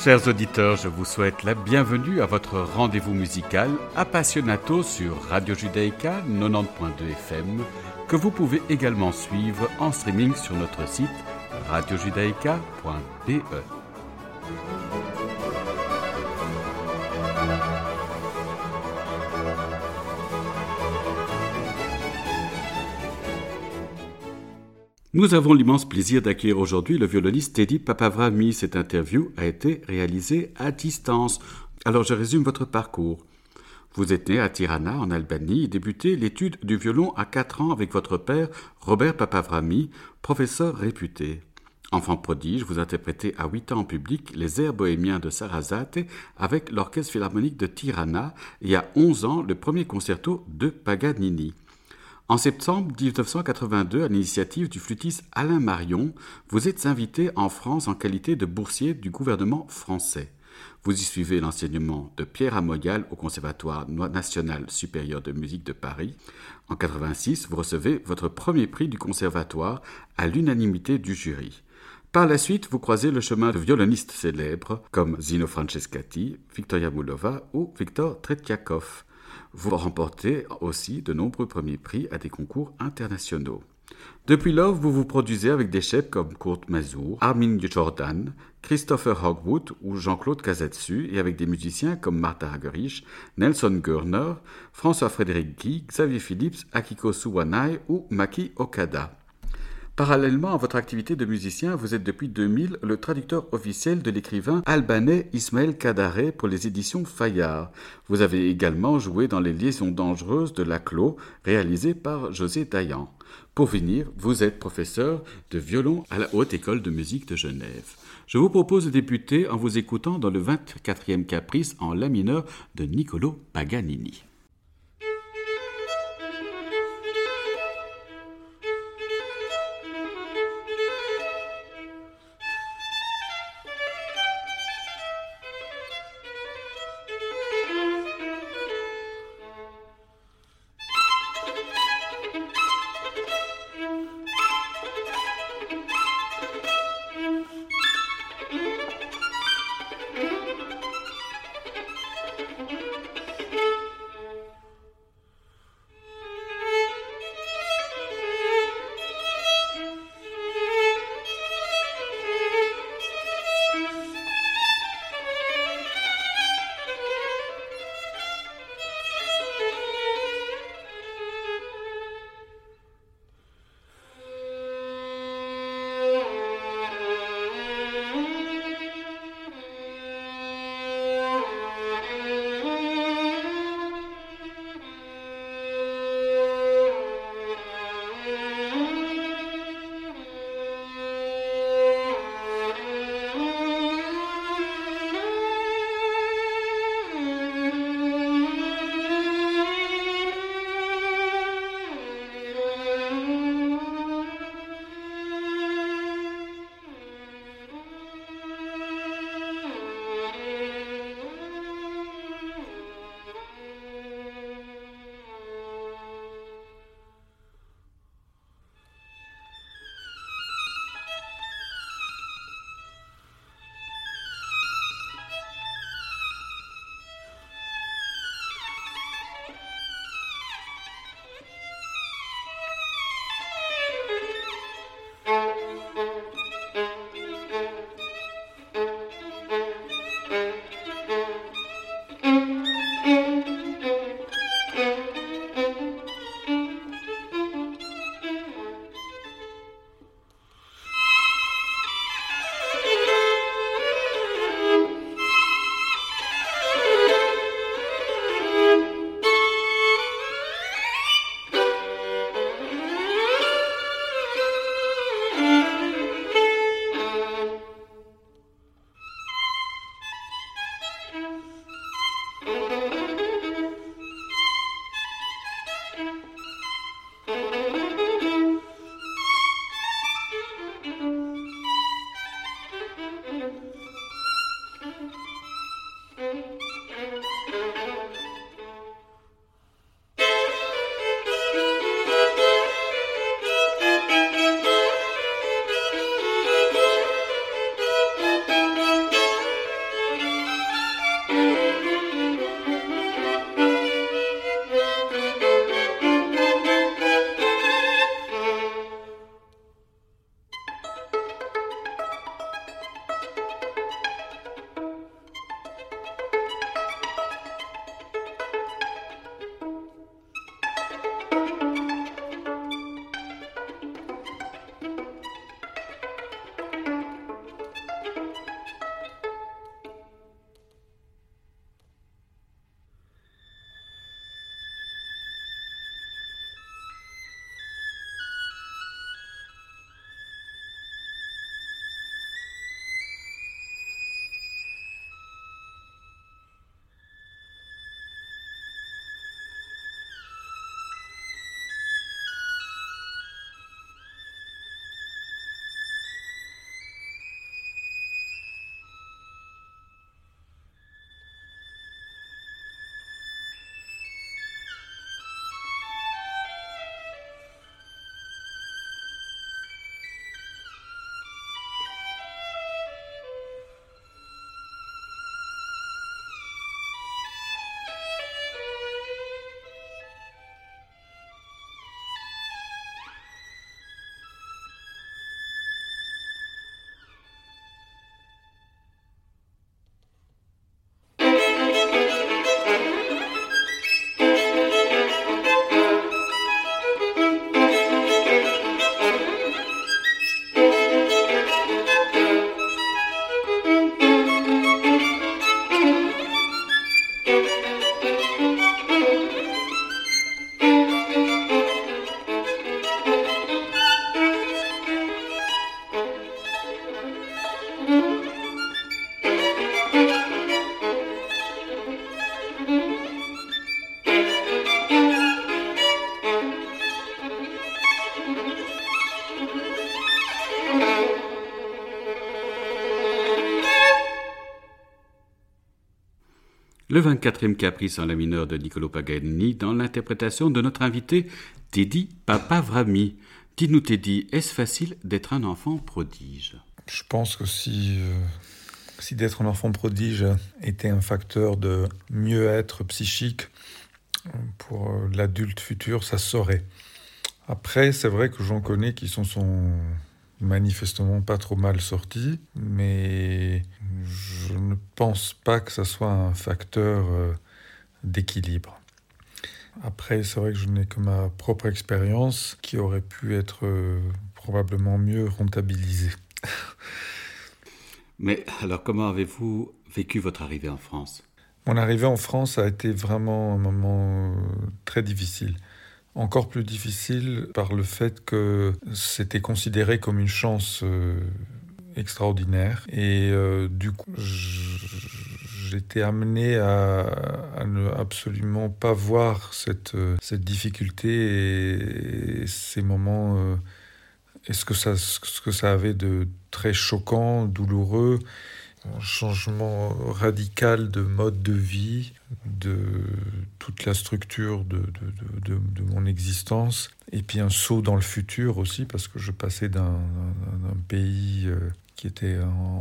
Chers auditeurs, je vous souhaite la bienvenue à votre rendez-vous musical Appassionato sur Radio Judaïka 90.2 FM, que vous pouvez également suivre en streaming sur notre site radiojudaïka.be. Nous avons l'immense plaisir d'accueillir aujourd'hui le violoniste Teddy Papavrami. Cette interview a été réalisée à distance. Alors je résume votre parcours. Vous êtes né à Tirana, en Albanie, et débutez l'étude du violon à 4 ans avec votre père, Robert Papavrami, professeur réputé. Enfant prodige, vous interprétez à 8 ans en public les airs bohémiens de Sarasate avec l'Orchestre Philharmonique de Tirana et à 11 ans le premier concerto de Paganini. En septembre 1982, à l'initiative du flûtiste Alain Marion, vous êtes invité en France en qualité de boursier du gouvernement français. Vous y suivez l'enseignement de Pierre Amoyal au Conservatoire national supérieur de musique de Paris. En 1986, vous recevez votre premier prix du conservatoire à l'unanimité du jury. Par la suite, vous croisez le chemin de violonistes célèbres comme Zino Francescatti, Victoria Moulova ou Victor Tretiakov. Vous remportez aussi de nombreux premiers prix à des concours internationaux. Depuis lors, vous vous produisez avec des chefs comme Kurt Masur, Armin Jordan, Christopher Hogwood ou Jean-Claude Casatsu et avec des musiciens comme Martha Argerich, Nelson Görner, François-Frédéric Guy, Xavier Phillips, Akiko Suwanai ou Maki Okada. Parallèlement à votre activité de musicien, vous êtes depuis 2000 le traducteur officiel de l'écrivain albanais Ismaël Kadare pour les éditions Fayard. Vous avez également joué dans Les Liaisons dangereuses de Laclos, réalisé par José Dayan. Pour finir, vous êtes professeur de violon à la Haute École de musique de Genève. Je vous propose de débuter en vous écoutant dans le 24e caprice en la mineur de Niccolò Paganini. le 24e caprice en la mineure de Niccolò Paganini dans l'interprétation de notre invité Teddy Papavrami. Dis-nous Teddy, est-ce facile d'être un enfant prodige ? Je pense que si d'être un enfant prodige était un facteur de mieux-être psychique pour l'adulte futur, ça se saurait. Après, c'est vrai que j'en connais qui sont manifestement pas trop mal sortis, mais je ne pense pas que ça soit un facteur d'équilibre. Après, c'est vrai que je n'ai que ma propre expérience qui aurait pu être probablement mieux rentabilisée. Mais alors, comment avez-vous vécu votre arrivée en France ? Mon arrivée en France a été vraiment un moment très difficile. Encore plus difficile par le fait que c'était considéré comme une chance extraordinaire. Et du coup, j'étais amené à ne absolument pas voir cette difficulté et ces moments et ce que ça avait de très choquant, douloureux. Un changement radical de mode de vie, de toute la structure de mon existence, et puis un saut dans le futur aussi, parce que je passais d'un pays qui était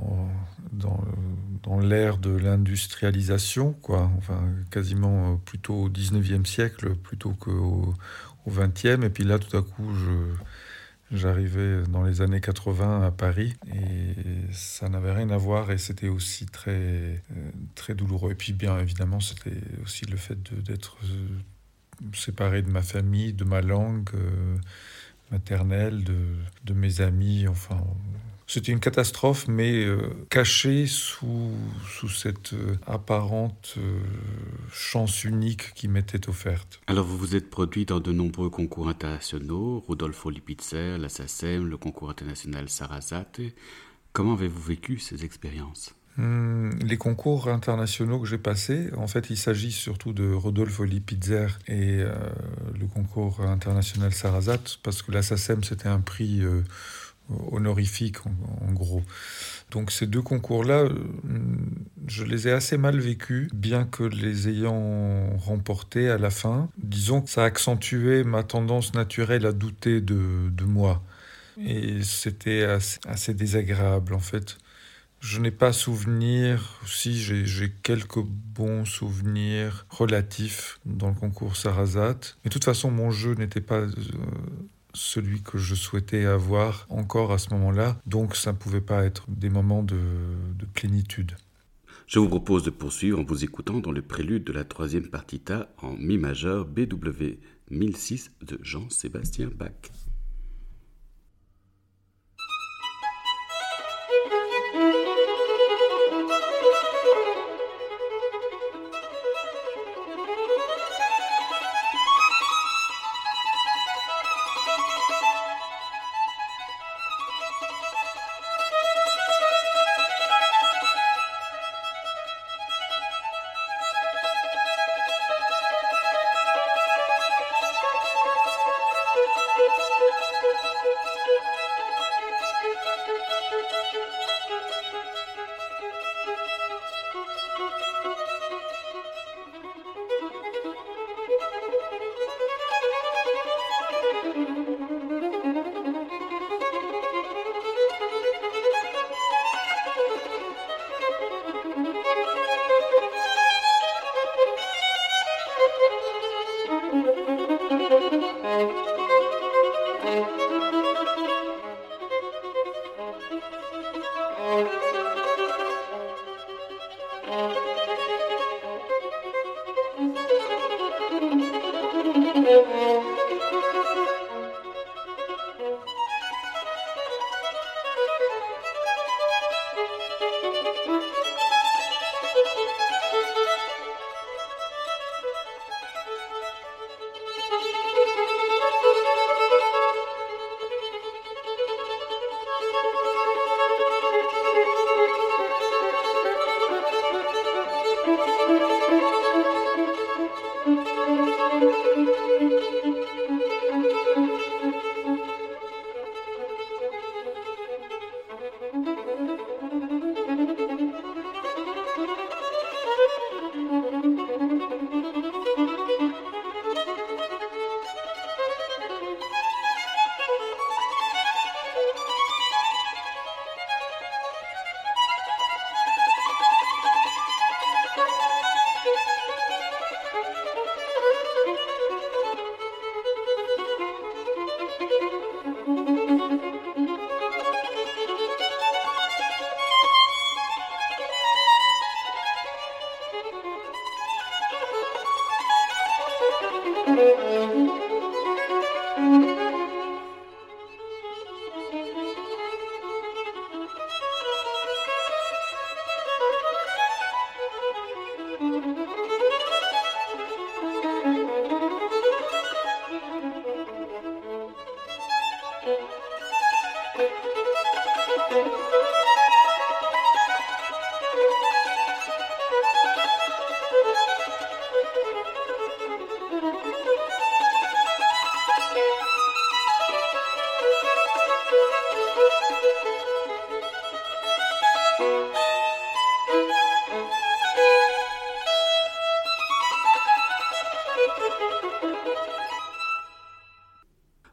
dans l'ère de l'industrialisation, quoi. Enfin, quasiment plutôt au 19e siècle plutôt qu'au 20e, et puis là tout à coup j'arrivais dans les années 80 à Paris et ça n'avait rien à voir et c'était aussi très, très douloureux. Et puis bien évidemment, c'était aussi le fait d'être séparé de ma famille, de ma langue maternelle, de mes amis. Enfin, c'était une catastrophe, mais cachée sous cette apparente chance unique qui m'était offerte. Alors vous vous êtes produit dans de nombreux concours internationaux, Rodolfo Lipitzer, la SACEM, le concours international Sarasate. Comment avez-vous vécu ces expériences ? Les concours internationaux que j'ai passés, en fait, il s'agit surtout de Rodolfo Lipitzer et le concours international Sarasate, parce que la SACEM, c'était un prix honorifique, en gros. Donc ces deux concours-là, je les ai assez mal vécus, bien que les ayant remportés à la fin. Disons que ça accentuait ma tendance naturelle à douter de moi. Et c'était assez désagréable, en fait. Je n'ai pas souvenir, si j'ai quelques bons souvenirs relatifs dans le concours Sarasate. Mais de toute façon, mon jeu n'était pas celui que je souhaitais avoir encore à ce moment-là. Donc ça ne pouvait pas être des moments de plénitude. Je vous propose de poursuivre en vous écoutant dans le prélude de la 3e partita en mi majeur BW 1006 de Jean-Sébastien Bach.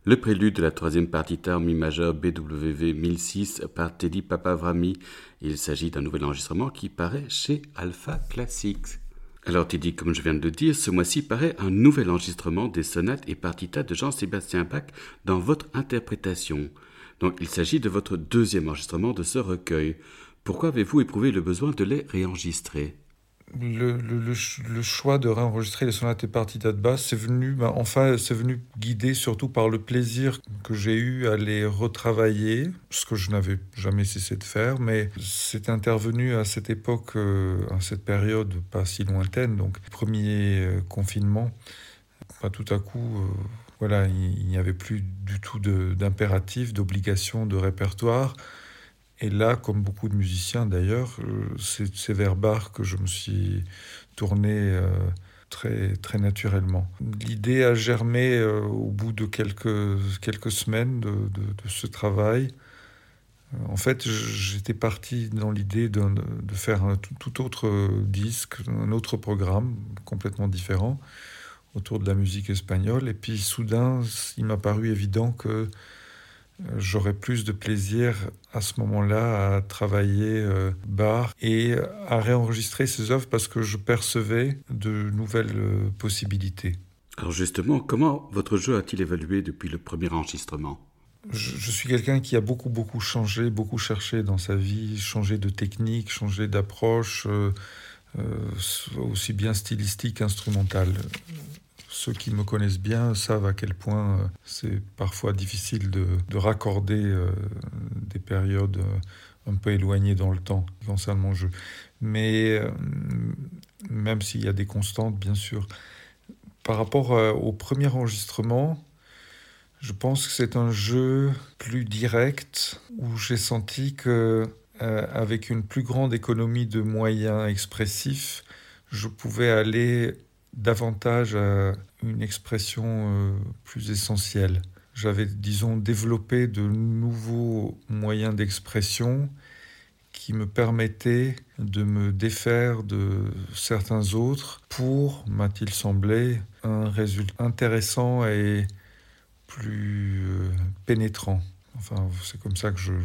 le prélude de la troisième partita en mi majeur BWV 1006 par Teddy Papavrami. Il s'agit d'un nouvel enregistrement qui paraît chez Alpha Classics. Alors Teddy, comme je viens de le dire, ce mois-ci paraît un nouvel enregistrement des sonates et partitas de Jean-Sébastien Bach dans votre interprétation. Donc il s'agit de votre deuxième enregistrement de ce recueil. Pourquoi avez-vous éprouvé le besoin de les réenregistrer ? Le choix de réenregistrer les sonates et partitas de Bach, c'est venu guidé surtout par le plaisir que j'ai eu à les retravailler, ce que je n'avais jamais cessé de faire, mais c'est intervenu à cette époque, à cette période pas si lointaine, donc premier confinement. Tout à coup, voilà, il n'y avait plus du tout d'impératif, d'obligation de répertoire. Et là, comme beaucoup de musiciens d'ailleurs, c'est vers Bach que je me suis tourné très, très naturellement. L'idée a germé au bout de quelques semaines de ce travail. En fait, j'étais parti dans l'idée de faire un tout autre disque, un autre programme complètement différent autour de la musique espagnole. Et puis soudain, il m'a paru évident que j'aurais plus de plaisir à ce moment-là à travailler Bach et à réenregistrer ses œuvres parce que je percevais de nouvelles possibilités. Alors justement, comment votre jeu a-t-il évolué depuis le premier enregistrement ? Je suis quelqu'un qui a beaucoup changé, beaucoup cherché dans sa vie, changé de technique, changé d'approche, aussi bien stylistique qu'instrumentale. Ceux qui me connaissent bien savent à quel point c'est parfois difficile de raccorder des périodes un peu éloignées dans le temps concernant mon jeu. Mais même s'il y a des constantes, bien sûr. Par rapport au premier enregistrement, je pense que c'est un jeu plus direct où j'ai senti que avec une plus grande économie de moyens expressifs, je pouvais aller davantage à une expression plus essentielle. J'avais, disons, développé de nouveaux moyens d'expression qui me permettaient de me défaire de certains autres pour, m'a-t-il semblé, un résultat intéressant et plus pénétrant. Enfin, c'est comme ça que je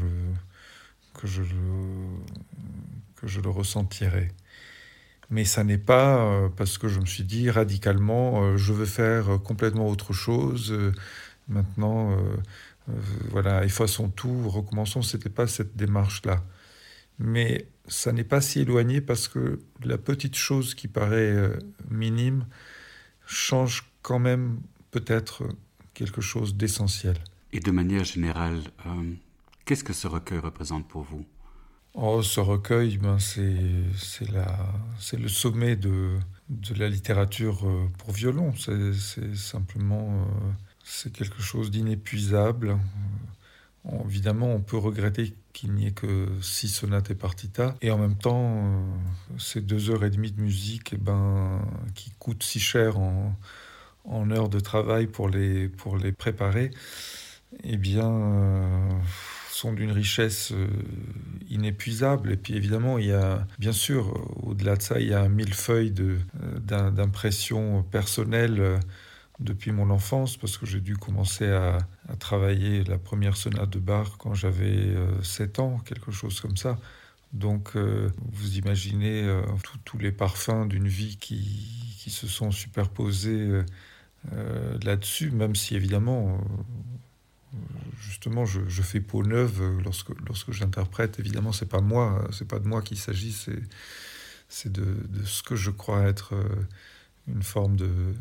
le ressentirais. Mais ça n'est pas parce que je me suis dit radicalement, je veux faire complètement autre chose. Maintenant, voilà, effaçons tout, recommençons. C'était pas cette démarche-là. Mais ça n'est pas si éloigné parce que la petite chose qui paraît minime change quand même peut-être quelque chose d'essentiel. Et de manière générale, qu'est-ce que ce recueil représente pour vous ? Ce recueil, c'est le sommet de la littérature pour violon. C'est simplement c'est quelque chose d'inépuisable. Évidemment, on peut regretter qu'il n'y ait que 6 sonates et partitas. Et en même temps, ces 2h30 de musique qui coûtent si cher en heures de travail pour les préparer, sont d'une richesse inépuisable. Et puis évidemment, il y a, bien sûr, au-delà de ça, il y a un millefeuille d'impressions personnelles depuis mon enfance, parce que j'ai dû commencer à travailler la première sonate de Bach quand j'avais 7 ans, quelque chose comme ça. Donc vous imaginez tous les parfums d'une vie qui se sont superposés là-dessus, même si évidemment... Justement, je fais peau neuve lorsque j'interprète. Évidemment, c'est pas de moi qu'il s'agit, c'est de ce que je crois être une forme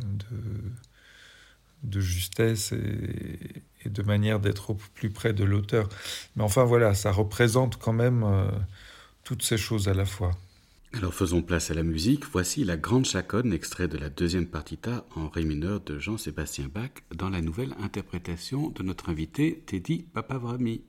de justesse et de manière d'être au plus près de l'auteur. Mais enfin, voilà, ça représente quand même toutes ces choses à la fois. Alors faisons place à la musique. Voici la Grande Chaconne, extrait de la deuxième partita en ré mineur de Jean-Sébastien Bach, dans la nouvelle interprétation de notre invité Teddy Papavrami.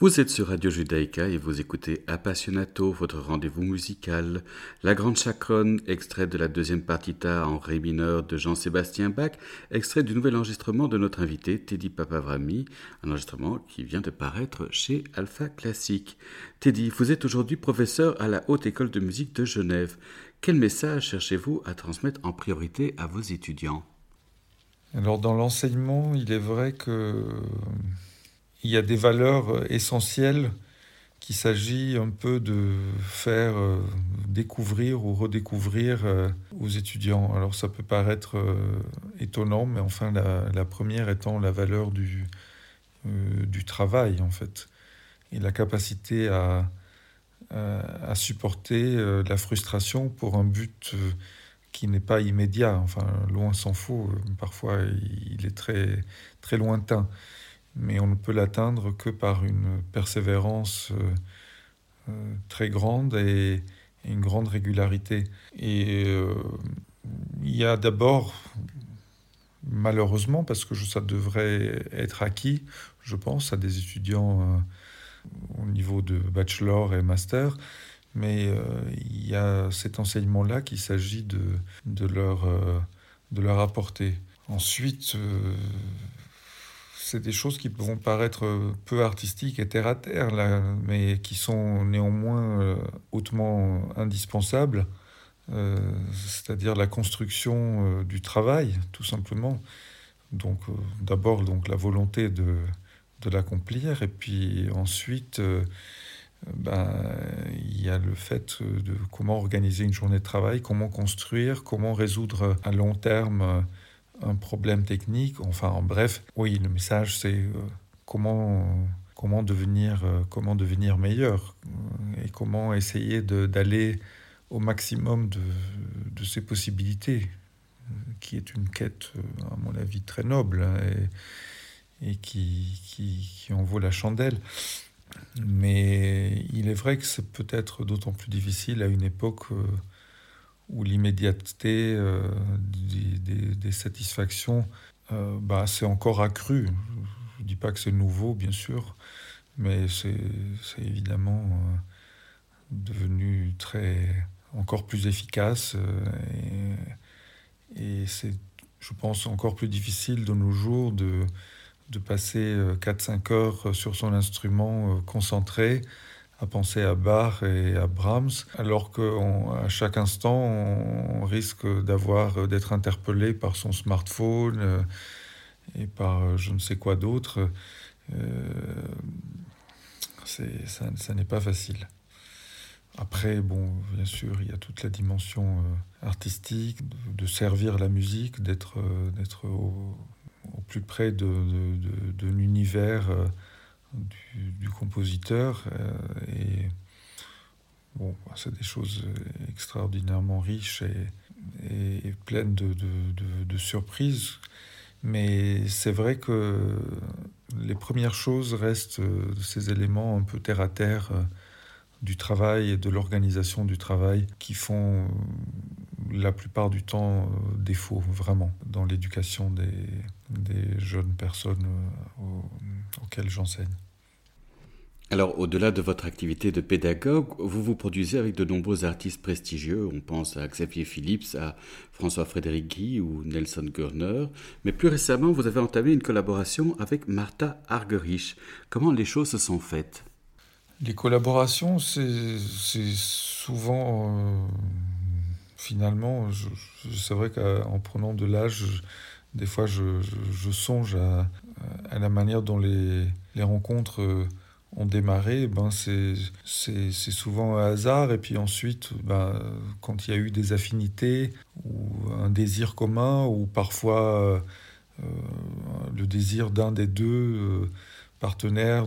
Vous êtes sur Radio Judaïka et vous écoutez Appassionato, votre rendez-vous musical. La Grande Chaconne, extrait de la deuxième partita en ré mineur de Jean-Sébastien Bach, extrait du nouvel enregistrement de notre invité Teddy Papavrami, un enregistrement qui vient de paraître chez Alpha Classique. Teddy, vous êtes aujourd'hui professeur à la Haute École de musique de Genève. Quel message cherchez-vous à transmettre en priorité à vos étudiants ? Alors dans l'enseignement, il est vrai que il y a des valeurs essentielles qu'il s'agit un peu de faire découvrir ou redécouvrir aux étudiants. Alors ça peut paraître étonnant, mais enfin la première étant la valeur du travail en fait, et la capacité à supporter la frustration pour un but qui n'est pas immédiat. Enfin, loin s'en faut, parfois il est très, très lointain. Mais on ne peut l'atteindre que par une persévérance très grande et une grande régularité. Et il y a d'abord, malheureusement, parce que ça devrait être acquis, je pense, à des étudiants au niveau de bachelor et master, mais il y a cet enseignement-là qu'il s'agit de leur apporter. Ensuite, c'est des choses qui vont paraître peu artistiques et terre-à-terre, là, mais qui sont néanmoins hautement indispensables, c'est-à-dire la construction du travail, tout simplement. Donc, d'abord, la volonté de l'accomplir, et puis ensuite, il y a le fait de comment organiser une journée de travail, comment construire, comment résoudre à long terme un problème technique. Enfin, en bref, oui, le message, c'est comment devenir meilleur et comment essayer d'aller au maximum de ses possibilités, qui est une quête, à mon avis, très noble, hein, et qui en vaut la chandelle. Mais il est vrai que c'est peut-être d'autant plus difficile à une époque où l'immédiateté des satisfactions c'est encore accru. Je ne dis pas que c'est nouveau, bien sûr, mais c'est évidemment devenu encore plus efficace et c'est, je pense, encore plus difficile de nos jours de passer 4-5 heures sur son instrument concentré, à penser à Bach et à Brahms, alors qu'à chaque instant, on risque d'être interpellé par son smartphone et par je ne sais quoi d'autre. Ça n'est pas facile. Après, bien sûr, il y a toute la dimension artistique, de servir la musique, d'être au plus près de l'univers du compositeur. Et c'est des choses extraordinairement riches et pleines de surprises. Mais c'est vrai que les premières choses restent ces éléments un peu terre-à-terre du travail et de l'organisation du travail qui font la plupart du temps défaut, vraiment, dans l'éducation des jeunes personnes auxquelles j'enseigne. Alors, au-delà de votre activité de pédagogue, vous vous produisez avec de nombreux artistes prestigieux. On pense à Xavier Phillips, à François-Frédéric Guy ou Nelson Gurner. Mais plus récemment, vous avez entamé une collaboration avec Martha Argerich. Comment les choses se sont faites ? Les collaborations, c'est souvent... finalement, c'est vrai qu'en prenant de l'âge, des fois, je songe à la manière dont les rencontres ont démarré. C'est souvent un hasard. Et puis ensuite, quand il y a eu des affinités ou un désir commun, ou parfois le désir d'un des deux partenaires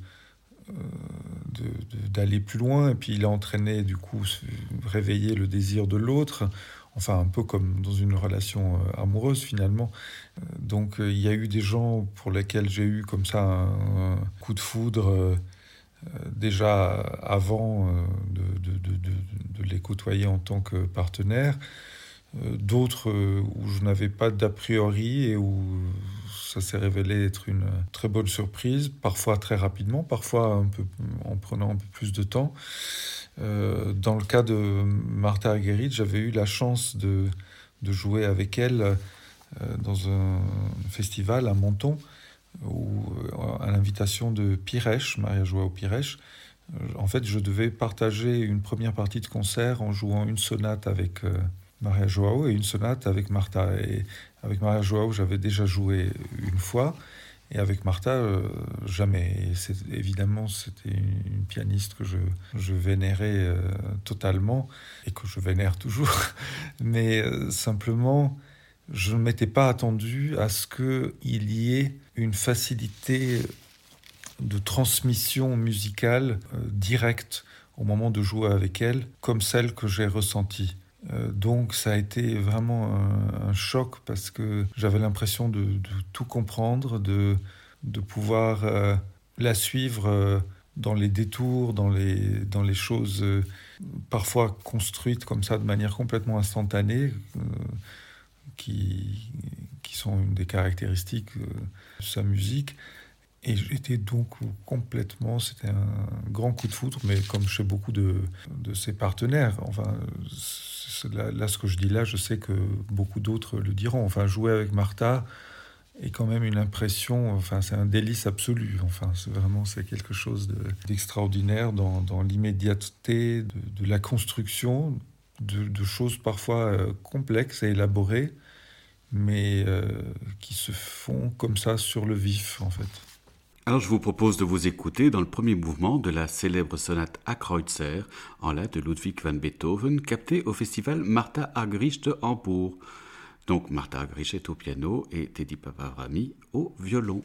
d'aller plus loin, et puis il a entraîné, du coup, réveiller le désir de l'autre, enfin un peu comme dans une relation amoureuse finalement. Donc il y a eu des gens pour lesquels j'ai eu comme ça un coup de foudre déjà avant de les côtoyer en tant que partenaire. d'autres où je n'avais pas d'a priori et où ça s'est révélé être une très bonne surprise, parfois très rapidement, parfois un peu, en prenant un peu plus de temps. Dans le cas de Martha Argerich, j'avais eu la chance de jouer avec elle dans un festival à Menton, où, à l'invitation de Piresh, Maria Joao Piresh. En fait, je devais partager une première partie de concert en jouant une sonate avec Maria Joao et une sonate avec Martha. Et avec Maria Joao, j'avais déjà joué une fois, et avec Martha, jamais. Et évidemment, c'était une pianiste que je vénérais totalement, et que je vénère toujours. Mais simplement, je ne m'étais pas attendu à ce qu'il y ait une facilité de transmission musicale directe au moment de jouer avec elle, comme celle que j'ai ressentie. Donc ça a été vraiment un choc, parce que j'avais l'impression de tout comprendre, de pouvoir la suivre dans les détours, dans les choses parfois construites comme ça de manière complètement instantanée, qui sont une des caractéristiques de sa musique. Et j'étais donc complètement, c'était un grand coup de foudre, mais comme chez beaucoup de ses partenaires. Enfin, là, ce que je dis là, je sais que beaucoup d'autres le diront. Enfin, jouer avec Martha est quand même une impression, enfin, c'est un délice absolu. Enfin, c'est quelque chose d'extraordinaire dans l'immédiateté de la construction de choses parfois complexes et élaborées, mais qui se font comme ça sur le vif, en fait. Alors je vous propose de vous écouter dans le premier mouvement de la célèbre sonate A Kreutzer en la de Ludwig van Beethoven, captée au festival Martha Argerich de Hambourg. Donc Martha Argerich est au piano et Teddy Papavrami au violon.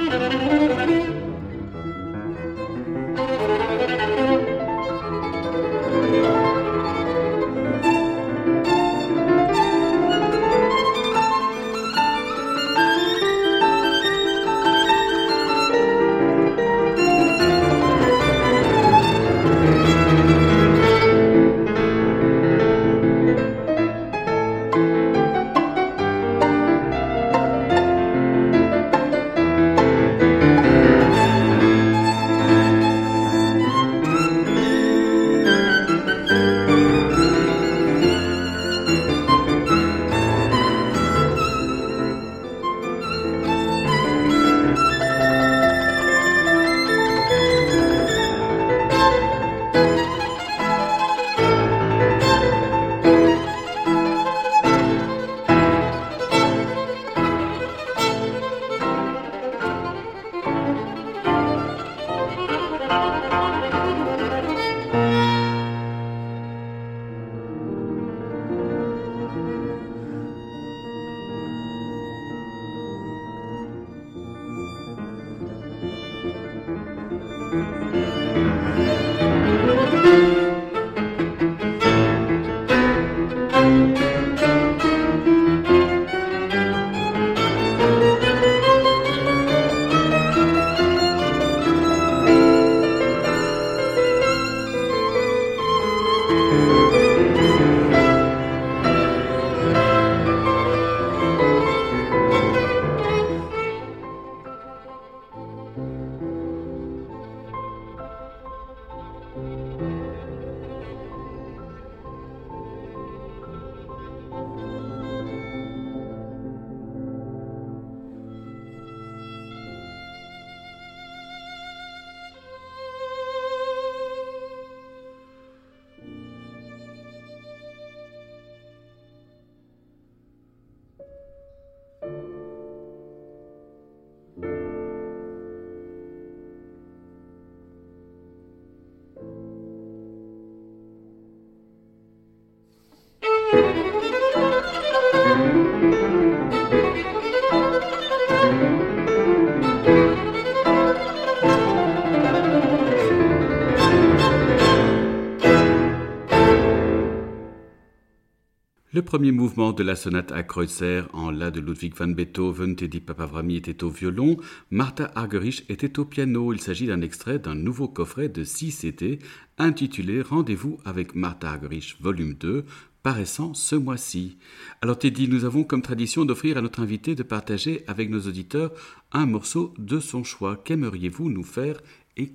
Le premier mouvement de la sonate à Kreutzer en La de Ludwig van Beethoven, Teddy Papavrami était au violon, Martha Argerich était au piano. Il s'agit d'un extrait d'un nouveau coffret de 6 CD intitulé Rendez-vous avec Martha Argerich, volume 2, paraissant ce mois-ci. Alors Teddy, nous avons comme tradition d'offrir à notre invité de partager avec nos auditeurs un morceau de son choix. Qu'aimeriez-vous nous faire écouter ?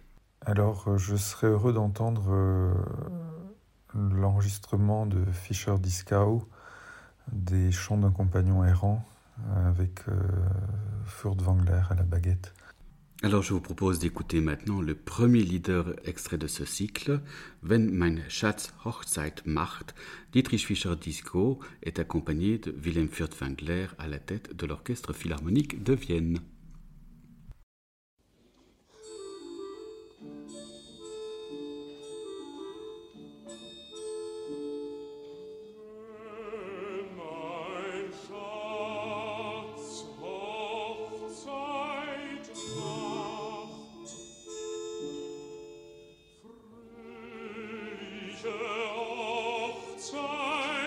Alors, je serais heureux d'entendre l'enregistrement de Fischer-Dieskau des Chants d'un compagnon errant avec Furtwängler à la baguette. Alors je vous propose d'écouter maintenant le premier leader extrait de ce cycle, Wenn mein Schatz Hochzeit macht. Dietrich Fischer-Dieskau est accompagné de Wilhelm Furtwängler à la tête de l'Orchestre Philharmonique de Vienne.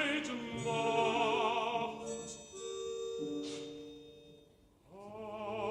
Oh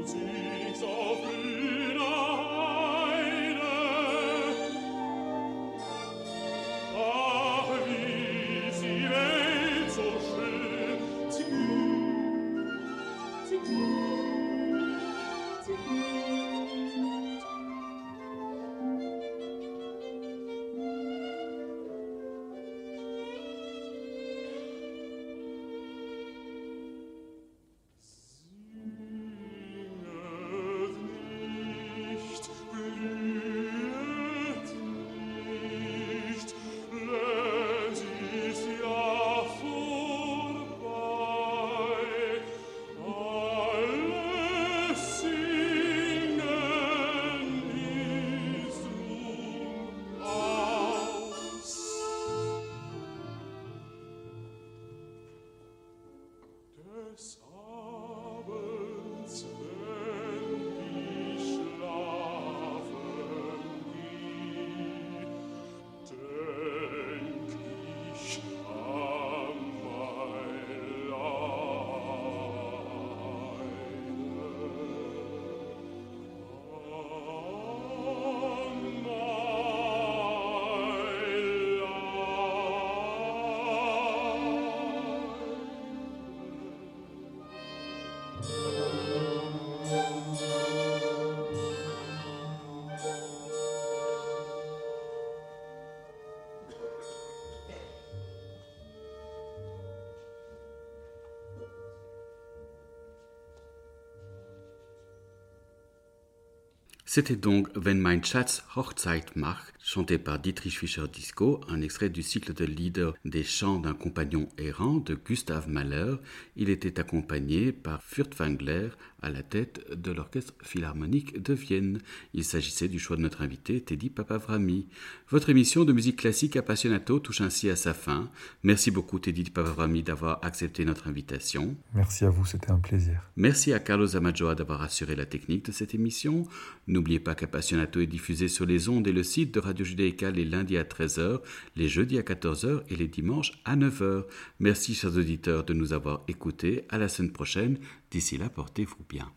C'était donc Wenn mein Schatz Hochzeit macht, chanté par Dietrich Fischer-Dieskau, un extrait du cycle de Lieder des chants d'un compagnon errant de Gustav Mahler. Il était accompagné par Furtwängler à la tête de l'Orchestre Philharmonique de Vienne. Il s'agissait du choix de notre invité, Teddy Papavrami. Votre émission de musique classique Appassionato touche ainsi à sa fin. Merci beaucoup Teddy Papavrami d'avoir accepté notre invitation. Merci à vous, c'était un plaisir. Merci à Carlos Amajoa d'avoir assuré la technique de cette émission. N'oubliez pas qu'Appassionato est diffusé sur les ondes et le site de Radio Judaïka les lundis à 13h, les jeudis à 14h et les dimanches à 9h. Merci chers auditeurs de nous avoir écoutés. À la semaine prochaine. D'ici là, portez-vous bien.